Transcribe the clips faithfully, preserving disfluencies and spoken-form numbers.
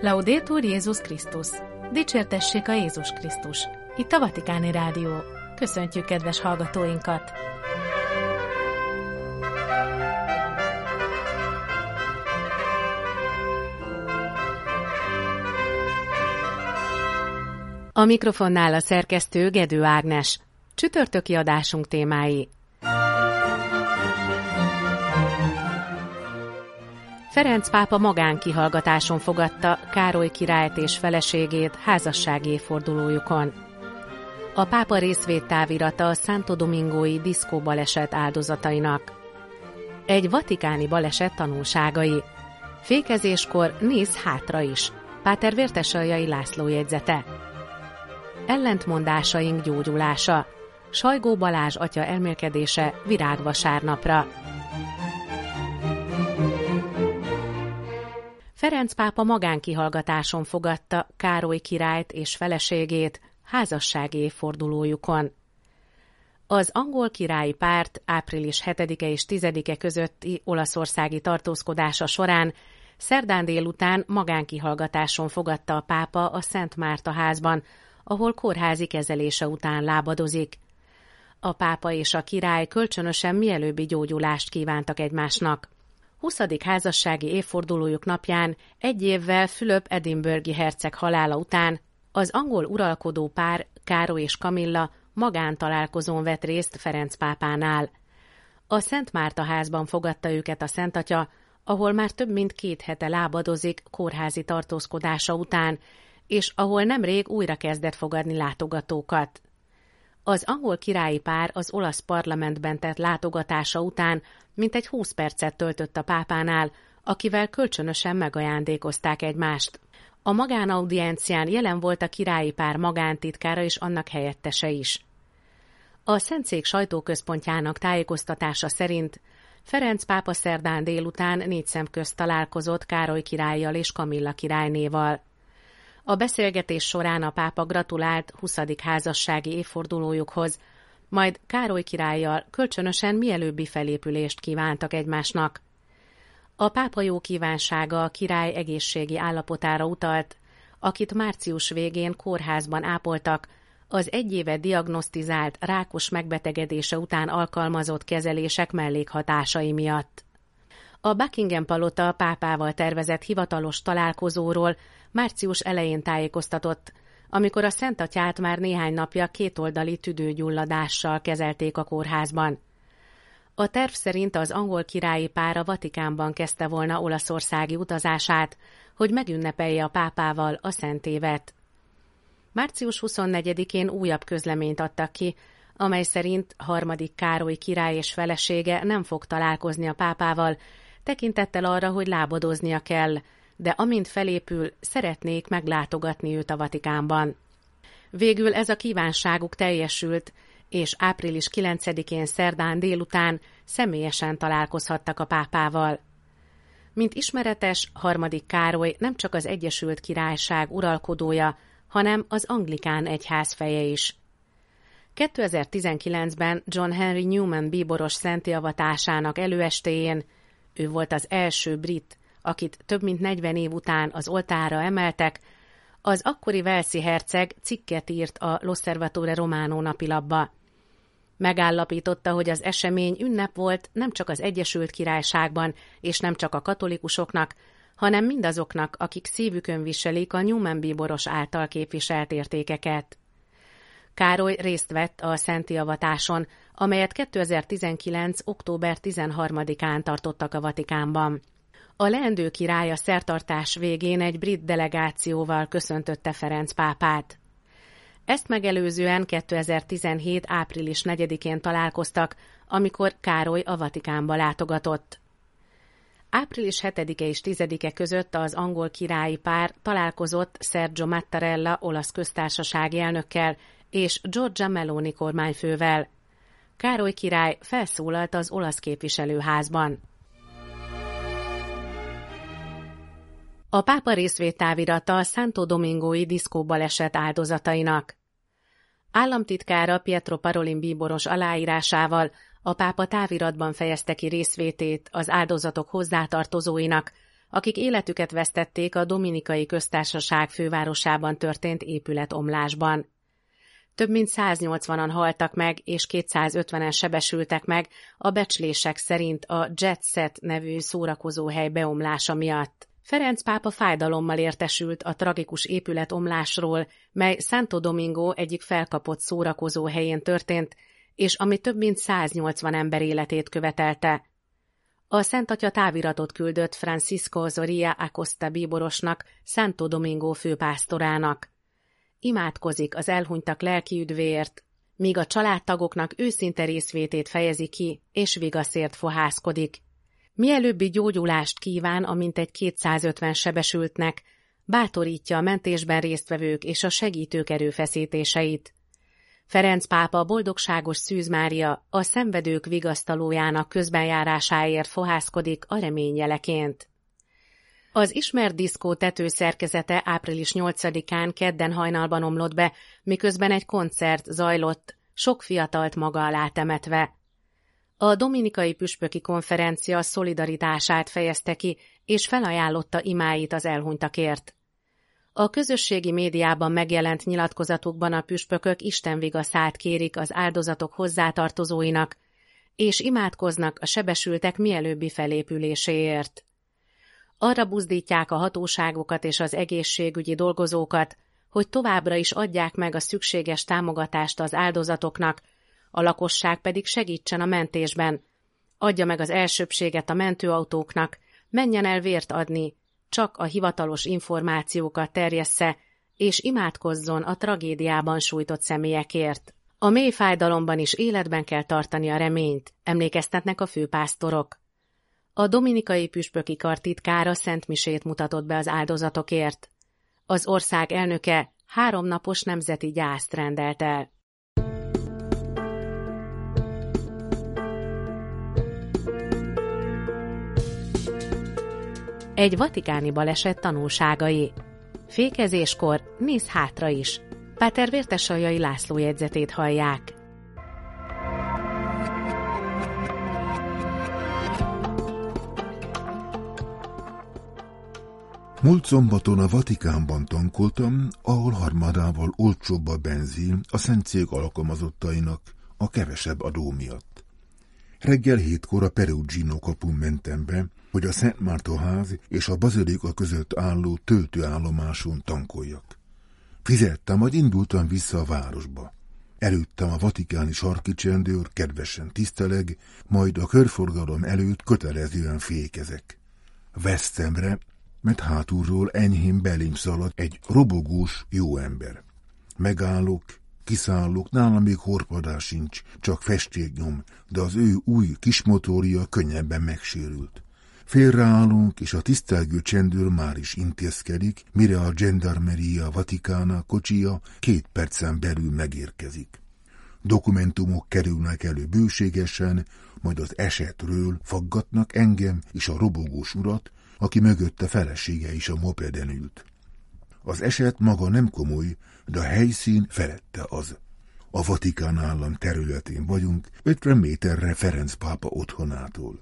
Laudetur Jézus Krisztus! Dicsértessék a Jézus Krisztus! Itt a Vatikáni Rádió. Köszöntjük kedves hallgatóinkat! A mikrofonnál a szerkesztő Gedő Ágnes. Csütörtöki adásunk témái. Ferenc pápa magánkihallgatáson fogadta Károly királyt és feleségét házassági évfordulójukon. A pápa részvédtávirata a Santo Domingói diszkóbaleset áldozatainak. Egy vatikáni baleset tanulságai. Fékezéskor nézz hátra is. Páter Vértesaljai László jegyzete. Ellentmondásaink gyógyulása. Sajgó Balázs atya elmélkedése virágvasárnapra. Ferenc pápa magánkihallgatáson fogadta Károly királyt és feleségét házassági évfordulójukon. Az angol királyi párt április hetedike és tizedike közötti olaszországi tartózkodása során szerdán délután magánkihallgatáson fogadta a pápa a Szent Márta házban, ahol kórházi kezelése után lábadozik. A pápa és a király kölcsönösen mielőbbi gyógyulást kívántak egymásnak. huszadik házassági évfordulójuk napján, egy évvel Fülöp edinburghi herceg halála után az angol uralkodó pár, Károly és Kamilla magántalálkozón vett részt Ferenc pápánál. A Szent Márta házban fogadta őket a Szentatya, ahol már több mint két hete lábadozik kórházi tartózkodása után, és ahol nemrég újra kezdett fogadni látogatókat. Az angol királyi pár az olasz parlamentben tett látogatása után mintegy húsz percet töltött a pápánál, akivel kölcsönösen megajándékozták egymást. A magánaudiencián jelen volt a királyi pár magántitkára és annak helyettese is. A Szentszék sajtóközpontjának tájékoztatása szerint Ferenc pápa szerdán délután négy szem közt találkozott Károly királlyal és Kamilla királynéval. A beszélgetés során a pápa gratulált huszadik házassági évfordulójukhoz, majd Károly királlyal kölcsönösen mielőbbi felépülést kívántak egymásnak. A pápa jó kívánsága a király egészségi állapotára utalt, akit március végén kórházban ápoltak, az egy éve diagnosztizált rákos megbetegedése után alkalmazott kezelések mellékhatásai miatt. A Buckingham palota a pápával tervezett hivatalos találkozóról március elején tájékoztatott, amikor a Szentatyát már néhány napja kétoldali tüdőgyulladással kezelték a kórházban. A terv szerint az angol királyi pár a Vatikánban kezdte volna olaszországi utazását, hogy megünnepelje a pápával a Szent évet. március huszonnegyedikén újabb közleményt adtak ki, amely szerint harmadik Károly király és felesége nem fog találkozni a pápával, tekintettel arra, hogy lábadoznia kell, de amint felépül, szeretnék meglátogatni őt a Vatikánban. Végül ez a kívánságuk teljesült, és április kilencedikén szerdán délután személyesen találkozhattak a pápával. Mint ismeretes, harmadik Károly nem csak az Egyesült Királyság uralkodója, hanem az anglikán egyház feje is. kétezer-tizenkilencben John Henry Newman bíboros szentté avatásának előestéjén ő volt az első brit, akit több mint negyven év után az oltárra emeltek, az akkori walesi herceg cikket írt a L'Osservatore Romano napilapba. Megállapította, hogy az esemény ünnep volt nem csak az Egyesült Királyságban, és nem csak a katolikusoknak, hanem mindazoknak, akik szívükön viselik a Newman bíboros által képviselt értékeket. Károly részt vett a szentté avatáson, amelyet kétezer-tizenkilenc. október tizenharmadikán tartottak a Vatikánban. A leendő király a szertartás végén egy brit delegációval köszöntötte Ferenc pápát. Ezt megelőzően kétezer-tizenhét. április negyedikén találkoztak, amikor Károly a Vatikánba látogatott. április hetedike és tizedike között az angol királyi pár találkozott Sergio Mattarella olasz köztársasági elnökkel és Giorgia Meloni kormányfővel. Károly király felszólalt az olasz képviselőházban. A pápa részvédtávirata a Santo Domingói diszkóbaleset áldozatainak. Államtitkára Pietro Parolin bíboros aláírásával a pápa táviratban fejezte ki részvétét az áldozatok hozzátartozóinak, akik életüket vesztették a Dominikai Köztársaság fővárosában történt épületomlásban. Több mint száznyolcvanan haltak meg, és kétszázötvenen sebesültek meg a becslések szerint a Jet Set nevű szórakozóhely beomlása miatt. Ferenc pápa fájdalommal értesült a tragikus épületomlásról, mely Santo Domingo egyik felkapott szórakozóhelyén történt, és ami több mint száznyolcvan ember életét követelte. A Szent Atya táviratot küldött Francisco Zoria Acosta bíborosnak, Santo Domingo főpásztorának. Imádkozik az elhunytak lelki üdvéért, míg a családtagoknak őszinte részvétét fejezi ki, és vigaszért fohászkodik. Mielőbbi gyógyulást kíván a mintegy kétszázötven sebesültnek, bátorítja a mentésben résztvevők és a segítők erőfeszítéseit. Ferenc pápa boldogságos Szűz Mária a szenvedők vigasztalójának közbenjárásáért fohászkodik a remény jeleként. Az ismert diszkó tetőszerkezete április nyolcadikán kedden hajnalban omlott be, miközben egy koncert zajlott, sok fiatalt maga alá temetve. A Dominikai Püspöki Konferencia szolidaritását fejezte ki, és felajánlotta imáit az elhunytakért. A közösségi médiában megjelent nyilatkozatukban a püspökök istenvigaszát kérik az áldozatok hozzátartozóinak, és imádkoznak a sebesültek mielőbbi felépüléséért. Arra buzdítják a hatóságokat és az egészségügyi dolgozókat, hogy továbbra is adják meg a szükséges támogatást az áldozatoknak, a lakosság pedig segítsen a mentésben, adja meg az elsőbbséget a mentőautóknak, menjen el vért adni, csak a hivatalos információkat terjessze, és imádkozzon a tragédiában sújtott személyekért. A mély fájdalomban is életben kell tartani a reményt, emlékeztetnek a főpásztorok. A Dominikai Püspöki Kar titkára szentmisét mutatott be az áldozatokért. Az ország elnöke háromnapos nemzeti gyászt rendelt el. Egy vatikáni baleset tanulságai. Fékezéskor néz hátra is. Páter Vértesaljai László jegyzetét hallják. Múlt szombaton a Vatikánban tankoltam, ahol harmadával olcsóbb a benzin a szent cég alkalmazottainak a kevesebb adó miatt. Reggel hétkor a Perugino kapun mentem be, hogy a Szent Márton ház és a bazilika között álló töltőállomáson tankoljak. Fizettem, majd indultam vissza a városba. Előttem a vatikáni sarki csendőr kedvesen tiszteleg, majd a körforgalom előtt kötelezően fékezek. Vesztemre, mert hátulról enyhén belém szalad egy robogós jó ember. Megállok, kiszállok, nálam még horpadás sincs, csak festéknyom, de az ő új kismotorja könnyebben megsérült. Félreállunk, és a tisztelgő csendőr már is intézkedik, mire a Gendarmeria Vaticana kocsija két percen belül megérkezik. Dokumentumok kerülnek elő bőségesen, majd az esetről faggatnak engem és a robogós urat, aki mögötte felesége is a mopeden ült. Az eset maga nem komoly, de a helyszín felette az. A Vatikán állam területén vagyunk, ötven méterre Ferenc pápa otthonától.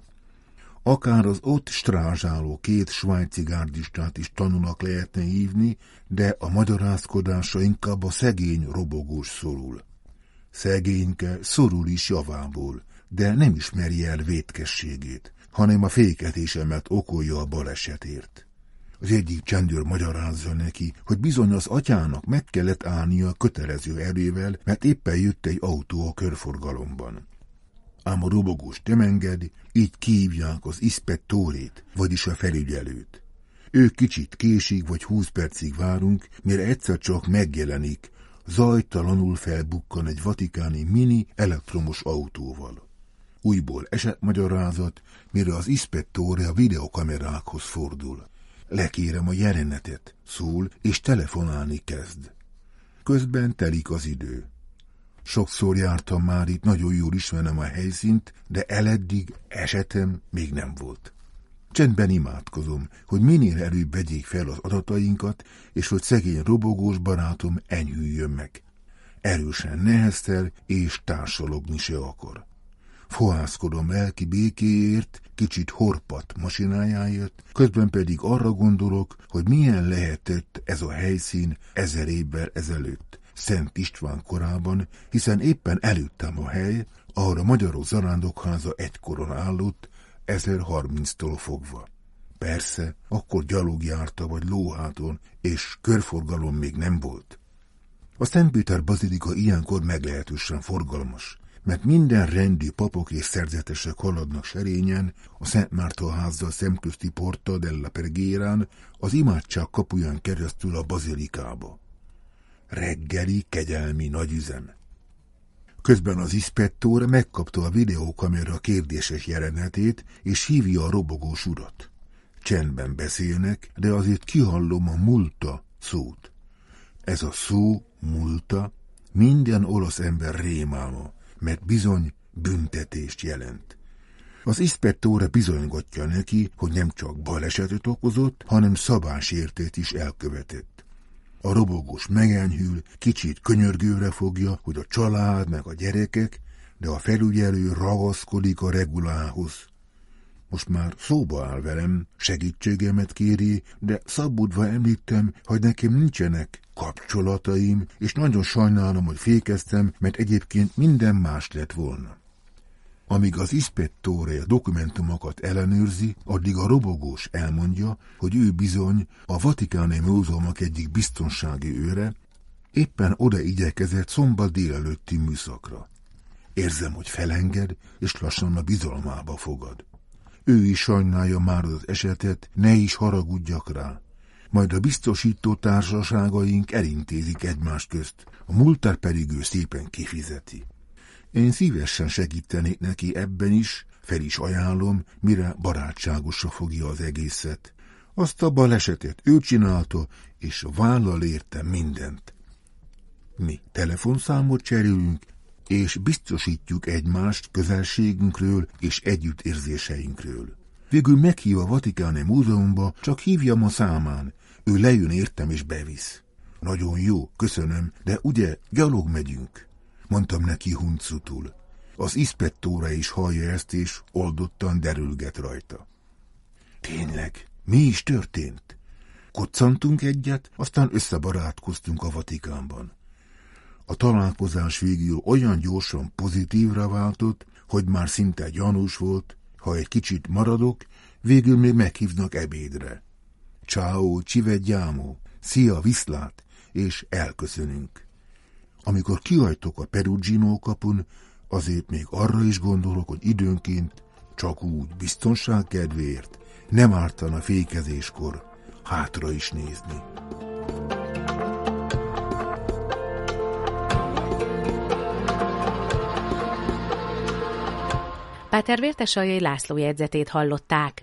Akár az ott strázsáló két svájci gárdistát is tanúnak lehetne hívni, de a magyarázkodása inkább a szegény robogós szorul. Szegényke szorul is javából, de nem ismeri el vétkességét, hanem a fékezésemet okolja a balesetért. Az egyik csendőr magyarázza neki, hogy bizony az atyának meg kellett állnia kötelező erővel, mert éppen jött egy autó a körforgalomban. Ám a robogós nem enged, így kihívják az ispettorét, vagyis a felügyelőt. Ő kicsit késik, vagy húsz percig várunk, mire egyszer csak megjelenik, zajtalanul felbukkan egy vatikáni mini elektromos autóval. Újból esetmagyarázat, mire az ispettore a videokamerákhoz fordul. Lekérem a jelenetet, szól, és telefonálni kezd. Közben telik az idő. Sokszor jártam már itt, nagyon jól ismerem a helyszínt, de eleddig esetem még nem volt. Csendben imádkozom, hogy minél előbb vegyék fel az adatainkat, és hogy szegény robogós barátom enyhüljön meg. Erősen neheztel, és társalogni se akar. Fohászkodom lelki békéért, kicsit horpadt masinájáért, közben pedig arra gondolok, hogy milyen lehetett ez a helyszín ezer évvel ezelőtt, Szent István korában, hiszen éppen előttem a hely, ahol a Magyarok Zarándokháza egykoron állott, ezerharminctól fogva. Persze, akkor gyalog járta vagy lóháton, és körforgalom még nem volt. A Szent Péter bazilika ilyenkor meglehetősen forgalmas, mert minden rendi papok és szerzetesek haladnak serényen, a Szent Márton házzal szemközti Porta della Pregherán, az imádság kapuján keresztül a bazilikába. Reggeli, kegyelmi nagyüzem. Közben az iszpettor megkapta a videókamera kérdéses jelenetét, és hívja a robogós urat. Csendben beszélnek, de azért kihallom a multa szót. Ez a szó, multa, minden olasz ember rémálma, mert bizony büntetést jelent. Az iszpettóra bizonygatja neki, hogy nem csak balesetet okozott, hanem szabálysértést is elkövetett. A robogós megenyhül, kicsit könyörgőre fogja, hogy a család meg a gyerekek, de a felügyelő ragaszkodik a regulához. Most már szóba áll velem, segítségemet kéri, de szabudva említem, hogy nekem nincsenek kapcsolataim, és nagyon sajnálom, hogy fékeztem, mert egyébként minden más lett volna. Amíg az iszpettóre a dokumentumokat ellenőrzi, addig a robogós elmondja, hogy ő bizony a Vatikáni múzeumok egyik biztonsági őre, éppen oda igyekezett szombat délelőtti műszakra. Érzem, hogy felenged, és lassan a bizalmába fogad. Ő is sajnálja már az esetet, ne is haragudjak rá. Majd a biztosító társaságaink elintézik egymás közt, a multát pedig ő szépen kifizeti. Én szívesen segítenék neki ebben is, fel is ajánlom, mire barátságosra fogja az egészet. Azt a balesetet ő csinálta, és vállal érte mindent. Mi telefonszámot cserélünk, és biztosítjuk egymást közelségünkről és együttérzéseinkről. Végül meghív a Vatikáni múzeumba, csak hívjam a számán, ő lejön értem és bevisz. Nagyon jó, köszönöm, de ugye gyalog megyünk, mondtam neki huncutul. Az iszpettóra is hallja ezt, és oldottan derülget rajta. Tényleg, mi is történt? Koccantunk egyet, aztán összebarátkoztunk a Vatikánban. A találkozás végül olyan gyorsan pozitívra váltott, hogy már szinte gyanús volt, ha egy kicsit maradok, végül még meghívnak ebédre. Ciao, ci vediamo, szia, viszlát, és elköszönünk. Amikor kihajtok a Perugino kapun, azért még arra is gondolok, hogy időnként, csak úgy biztonság kedvéért, nem ártana fékezéskor hátra is nézni. Páter Vértesaljai László jegyzetét hallották.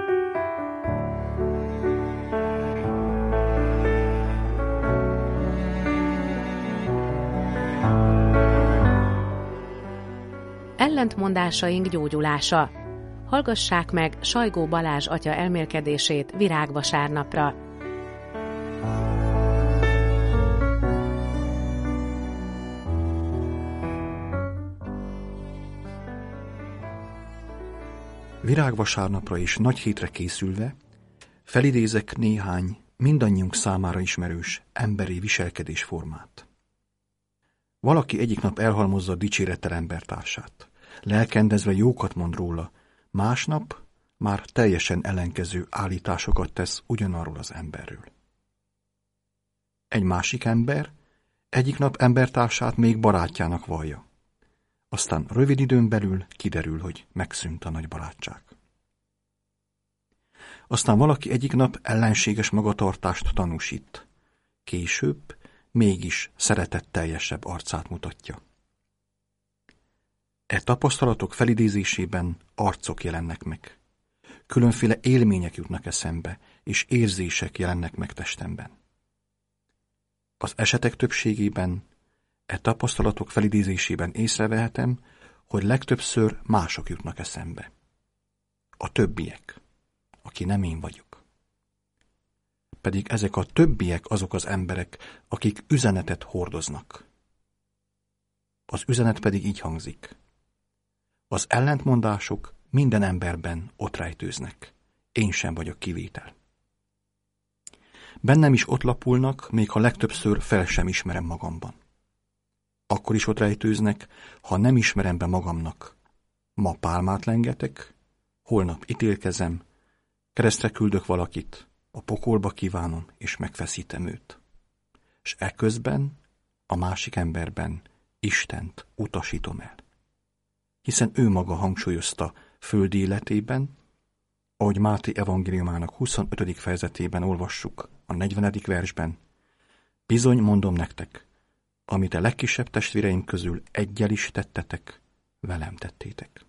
Ellentmondásaink gyógyulása. Hallgassák meg Sajgó Balázs atya elmélkedését virágvasárnapra. Virágvasárnapra és nagy hétre készülve felidézek néhány mindannyiunk számára ismerős emberi viselkedésformát. Valaki egyik nap elhalmozza dicsérettel embertársát, lelkendezve jókat mond róla, másnap már teljesen ellenkező állításokat tesz ugyanarról az emberről. Egy másik ember egyik nap embertársát még barátjának vallja. Aztán rövid időn belül kiderül, hogy megszűnt a nagy barátság. Aztán valaki egyik nap ellenséges magatartást tanúsít. Később mégis szeretetteljesebb arcát mutatja. E tapasztalatok felidézésében arcok jelennek meg. Különféle élmények jutnak eszembe, és érzések jelennek meg testemben. Az esetek többségében e tapasztalatok felidézésében észrevehetem, hogy legtöbbször mások jutnak eszembe. A többiek, aki nem én vagyok. Pedig ezek a többiek azok az emberek, akik üzenetet hordoznak. Az üzenet pedig így hangzik. Az ellentmondások minden emberben ott rejtőznek. Én sem vagyok kivétel. Bennem is ott lapulnak, még ha legtöbbször fel sem ismerem magamban. Akkor is ott rejtőznek, ha nem ismerem be magamnak. Ma pálmát lengetek, holnap ítélkezem, keresztre küldök valakit, a pokolba kívánom, és megfeszítem őt. És eközben a másik emberben Istent utasítom el. Hiszen ő maga hangsúlyozta földi életében, ahogy Máté evangéliumának huszonötödik fejezetében olvassuk a negyvenedik versben, bizony mondom nektek, amit a legkisebb testvéreim közül eggyel is tettetek, velem tettétek.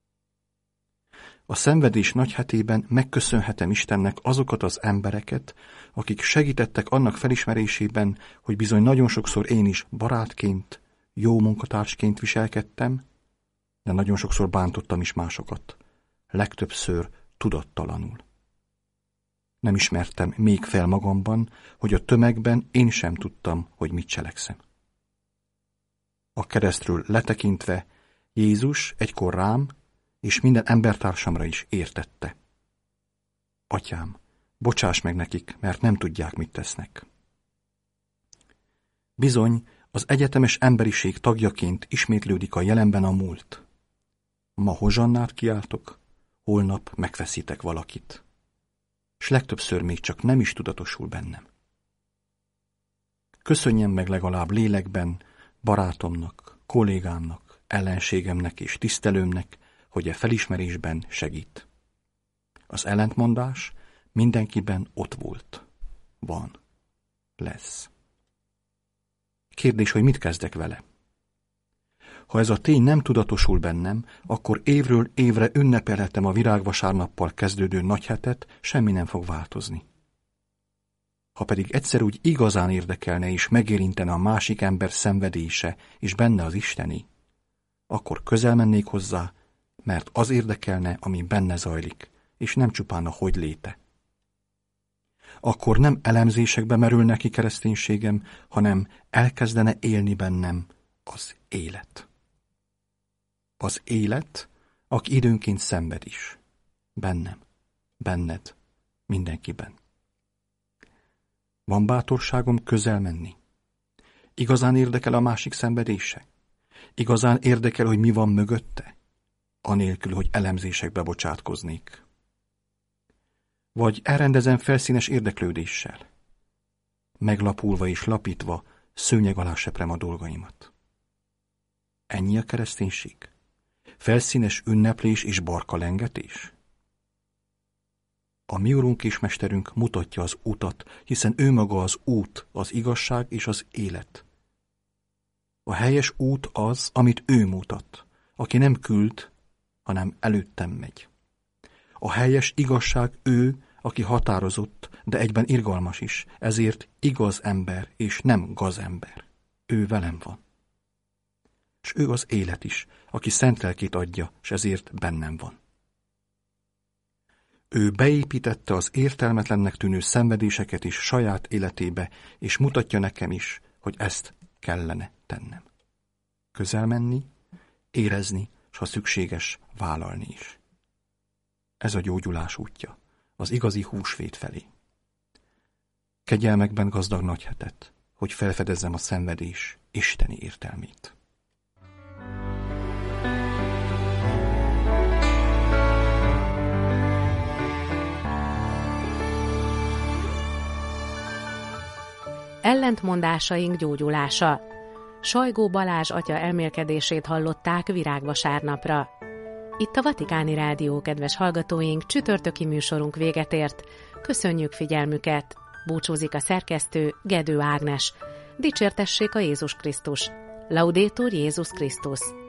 A szenvedés nagyhetében megköszönhetem Istennek azokat az embereket, akik segítettek annak felismerésében, hogy bizony nagyon sokszor én is barátként, jó munkatársként viselkedtem, de nagyon sokszor bántottam is másokat, legtöbbször tudattalanul. Nem ismertem még fel magamban, hogy a tömegben én sem tudtam, hogy mit cselekszem. A keresztről letekintve Jézus egykor rám és minden embertársamra is értette. Atyám, bocsáss meg nekik, mert nem tudják, mit tesznek. Bizony, az egyetemes emberiség tagjaként ismétlődik a jelenben a múlt. Ma hozsannát kiáltok, holnap megfeszítek valakit. S legtöbbször még csak nem is tudatosul bennem. Köszönjem meg legalább lélekben barátomnak, kollégámnak, ellenségemnek és tisztelőmnek, hogy a felismerésben segít. Az ellentmondás mindenkiben ott volt, van, lesz. Kérdés, hogy mit kezdek vele? Ha ez a tény nem tudatosul bennem, akkor évről évre ünnepelhetem a virágvasárnappal kezdődő nagyhetet, semmi nem fog változni. Ha pedig egyszer úgy igazán érdekelne és megérintene a másik ember szenvedése és benne az isteni, akkor közel mennék hozzá, mert az érdekelne, ami benne zajlik, és nem csupán a hogy léte. Akkor nem elemzésekbe merülne ki kereszténységem, hanem elkezdene élni bennem az élet. Az élet, aki időnként szenved is. Bennem, benned, mindenkiben. Van bátorságom közel menni? Igazán érdekel a másik szenvedése? Igazán érdekel, hogy mi van mögötte? Anélkül, hogy elemzésekbe bocsátkoznék. Vagy elrendezem felszínes érdeklődéssel? Meglapulva és lapítva szőnyeg alá seprem a dolgaimat. Ennyi a kereszténység? Felszínes ünneplés és barkalengetés? A mi Urunk és Mesterünk mutatja az utat, hiszen ő maga az út, az igazság és az élet. A helyes út az, amit ő mutat, aki nem küld, hanem előttem megy. A helyes igazság ő, aki határozott, de egyben irgalmas is, ezért igaz ember és nem gazember. Ő velem van. És ő az élet is, aki szent lelkét adja, és ezért bennem van. Ő beépítette az értelmetlennek tűnő szenvedéseket is saját életébe, és mutatja nekem is, hogy ezt kellene tennem. Közel menni, érezni, és ha szükséges, vállalni is. Ez a gyógyulás útja, az igazi húsvét felé. Kegyelmekben gazdag nagyhetet, hogy felfedezzem a szenvedés isteni értelmét. Ellentmondásaink gyógyulása. Sajgó Balázs atya elmélkedését hallották virágvasárnapra. Itt a Vatikáni Rádió, kedves hallgatóink, csütörtöki műsorunk véget ért. Köszönjük figyelmüket! Búcsúzik a szerkesztő, Gedő Ágnes. Dicsértessék a Jézus Krisztus! Laudetur Jézus Krisztus!